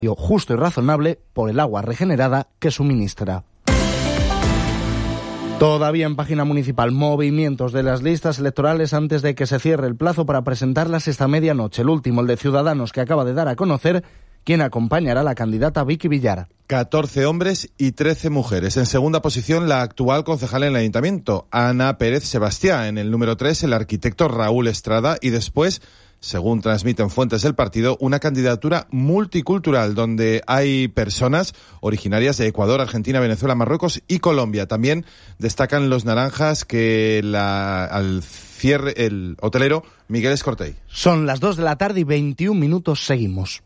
justo y razonable por el agua regenerada que suministra. Todavía en página municipal, movimientos de las listas electorales antes de que se cierre el plazo para presentarlas esta medianoche. El último, el de Ciudadanos, que acaba de dar a conocer quién acompañará a la candidata Vicky Villar. 14 hombres y 13 mujeres. En segunda posición, la actual concejala en el Ayuntamiento, Ana Pérez Sebastián. En el número 3, el arquitecto Raúl Estrada. Y después, según transmiten fuentes del partido, una candidatura multicultural donde hay personas originarias de Ecuador, Argentina, Venezuela, Marruecos y Colombia. También destacan los naranjas que al cierre el hotelero Miguel Escortey. Son las 2 de la tarde y 21 minutos. Seguimos.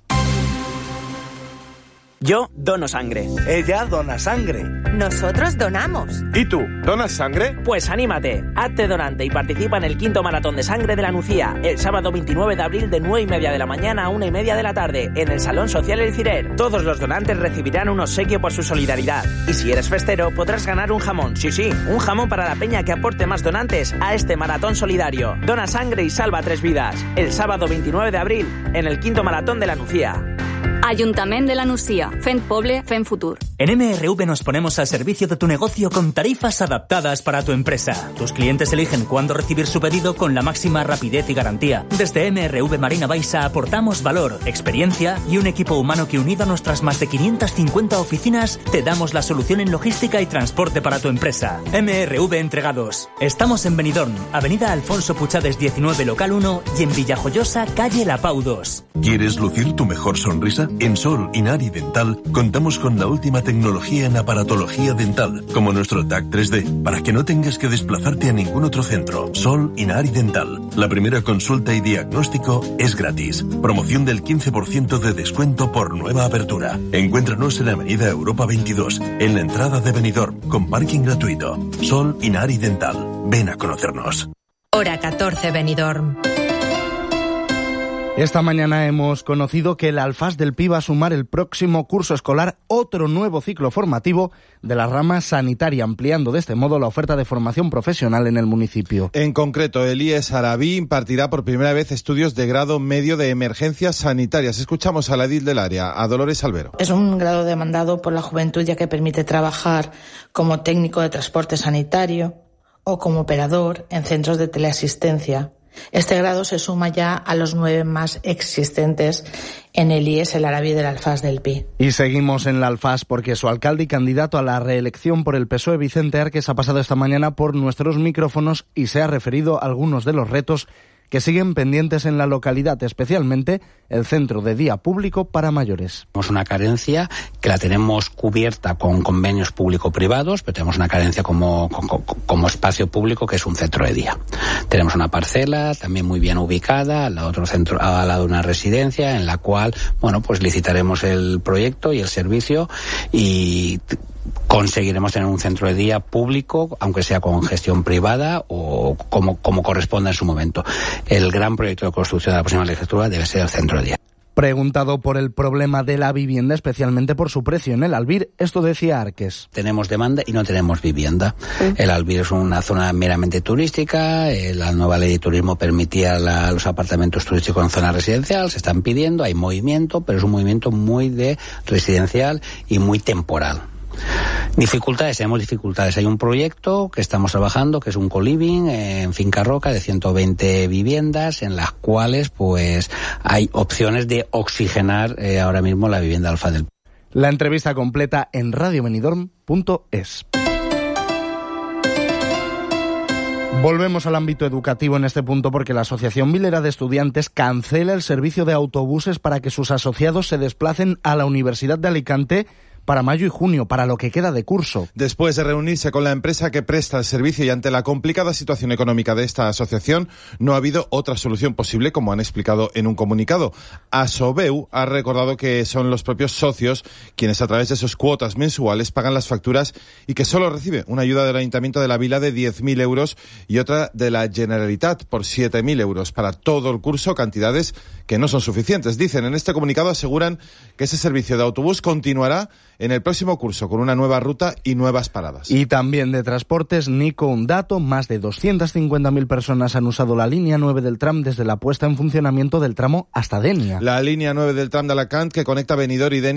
Yo dono sangre. Ella dona sangre. Nosotros donamos. ¿Y tú, donas sangre? Pues anímate, hazte donante y participa en el 5º Maratón de Sangre de la Nucía, el sábado 29 de abril de 9:30 de la mañana a 1:30 de la tarde, en el Salón Social El Cirer. Todos los donantes recibirán un obsequio por su solidaridad. Y si eres festero, podrás ganar un jamón. Sí, un jamón para la peña que aporte más donantes a este maratón solidario. Dona sangre y salva 3 vidas. El sábado 29 de abril, en el 5º Maratón de la Nucía. Ayuntament de la Nucía. Fent poble, fent futur. En MRV nos ponemos al servicio de tu negocio con tarifas adaptadas para tu empresa. Tus clientes eligen cuándo recibir su pedido con la máxima rapidez y garantía. Desde MRV Marina Baixa aportamos valor, experiencia y un equipo humano que, unido a nuestras más de 550 oficinas, te damos la solución en logística y transporte para tu empresa. MRV Entregados. Estamos en Benidorm, Avenida Alfonso Puchades 19, local 1, y en Villajoyosa, calle La Pau 2. ¿Quieres lucir tu mejor sonrisa? En Sol Inari Dental contamos con la última tecnología en aparatología dental, como nuestro TAC 3D, para que no tengas que desplazarte a ningún otro centro. Sol Inari Dental. La primera consulta y diagnóstico es gratis. Promoción del 15% de descuento por nueva apertura. Encuéntranos en Avenida Europa 22, en la entrada de Benidorm, con parking gratuito. Sol Inari Dental. Ven a conocernos. Hora 14, Benidorm. Esta mañana hemos conocido que el Alfás del Pi va a sumar el próximo curso escolar otro nuevo ciclo formativo de la rama sanitaria, ampliando de este modo la oferta de formación profesional en el municipio. En concreto, el IES Arabí impartirá por primera vez estudios de grado medio de emergencias sanitarias. Escuchamos a la edil del área, a Dolores Albero. Es un grado demandado por la juventud, ya que permite trabajar como técnico de transporte sanitario o como operador en centros de teleasistencia. Este grado se suma ya a los 9 más existentes en el IES El Arabí del Alfás del Pi. Y seguimos en la Alfás porque su alcalde y candidato a la reelección por el PSOE, Vicente Arques, ha pasado esta mañana por nuestros micrófonos y se ha referido a algunos de los retos que siguen pendientes en la localidad, especialmente el centro de día público para mayores. Tenemos una carencia que la tenemos cubierta con convenios público-privados, pero tenemos una carencia como espacio público, que es un centro de día. Tenemos una parcela también muy bien ubicada al lado de otro centro, al lado de una residencia, en la cual, pues licitaremos el proyecto y el servicio y conseguiremos tener un centro de día público, aunque sea con gestión privada o como corresponda en su momento. El gran proyecto de construcción de la próxima legislatura debe ser el centro de día. Preguntado por el problema de la vivienda, especialmente por su precio en el Albir, esto decía Arques. Tenemos demanda y no tenemos vivienda. El Albir es una zona meramente turística, la nueva ley de turismo permitía los apartamentos turísticos en zona residencial, se están pidiendo, hay movimiento, pero es un movimiento muy de residencial y muy temporal. Tenemos dificultades. Hay un proyecto que estamos trabajando, que es un co-living en Finca Roca de 120 viviendas, en las cuales hay opciones de oxigenar ahora mismo la vivienda Alfás del Pi. La entrevista completa en radiobenidorm.es. Volvemos al ámbito educativo en este punto porque la Asociación Vilera de Estudiantes cancela el servicio de autobuses para que sus asociados se desplacen a la Universidad de Alicante para mayo y junio, para lo que queda de curso. Después de reunirse con la empresa que presta el servicio y ante la complicada situación económica de esta asociación, no ha habido otra solución posible, como han explicado en un comunicado. Asobeu ha recordado que son los propios socios quienes a través de sus cuotas mensuales pagan las facturas y que solo recibe una ayuda del Ayuntamiento de la Vila de 10.000 euros y otra de la Generalitat por 7.000 euros para todo el curso, cantidades que no son suficientes. Dicen en este comunicado, aseguran que ese servicio de autobús continuará en el próximo curso con una nueva ruta y nuevas paradas. Y también de transportes, Nico, un dato, más de 250.000 personas han usado la línea 9 del tram desde la puesta en funcionamiento del tramo hasta Denia. La línea 9 del tram de Alacant, que conecta Benidorm y Denia,